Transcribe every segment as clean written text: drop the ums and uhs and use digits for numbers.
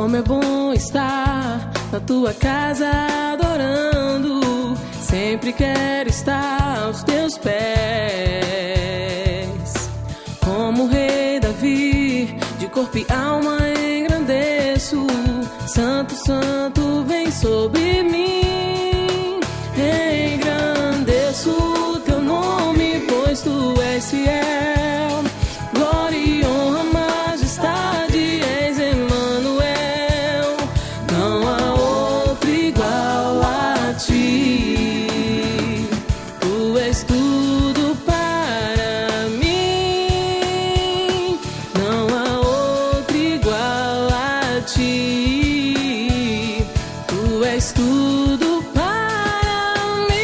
Como é bom estar na tua casa adorando. Sempre quero estar aos teus pés. Como o rei Davi, de corpo e alma engrandeço. Santo, santo, vem sobre mim. Engrandeço o teu nome, pois tu és fiel. Glória e honra, majestade, és Emanuel. Não há outro igual a ti. Tu és tudo para mim. Não há outro igual a ti. Tu és tudo para mim.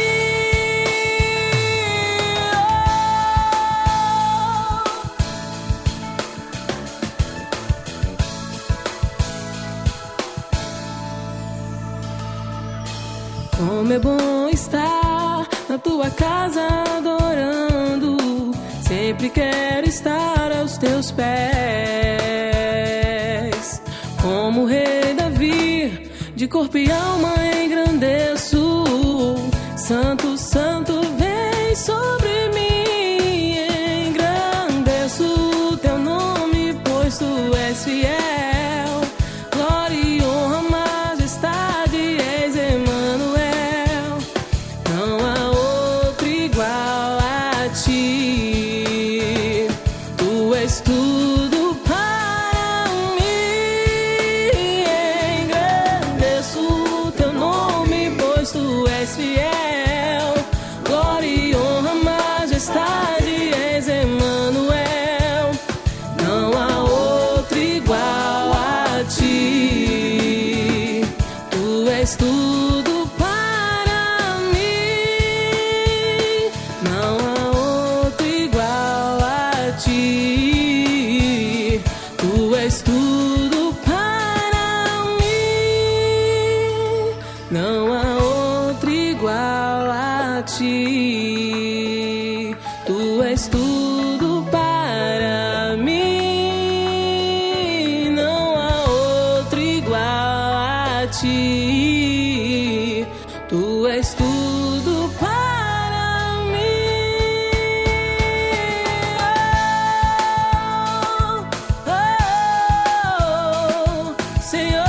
Como é bom estar na tua casa adorando. Sempre quero estar aos teus pés. Como o rei Davi, de corpo e alma engrandeço. Santo, santo, vem sobre mim. Engrandeço o teu nome, pois tu és fiel. Glória e honra, majestade, és Emanuel. Não há outro igual a ti. Tu és tudo para mim. Engrandeço o teu nome, pois tu és fiel. Glória e honra, majestade, és Emanuel. Não há outro igual a ti. Tu és tudo para mim. Não há outro igual a ti. Tu és tudo para mim. Não há outro igual a ti. Tu és tudo para mim. Não há outro igual a ti. Tu és tudo para mim. Oh, oh, Senhor.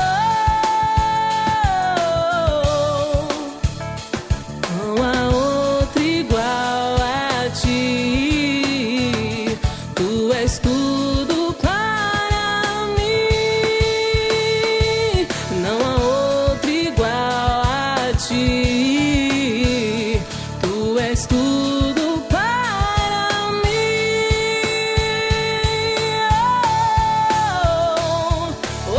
Não há outro igual a ti. Tu és tudo para mim. Não há outro igual a ti. Tu és tudo para mim. Oh,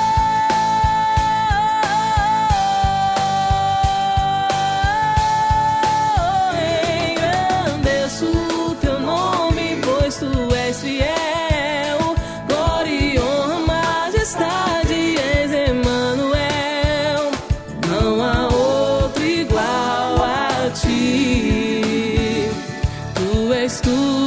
engrandeço o teu nome, pois tu és fiel. Glória e honra, majestade, és Emanuel. Não há outro igual a ti. Tu és tudo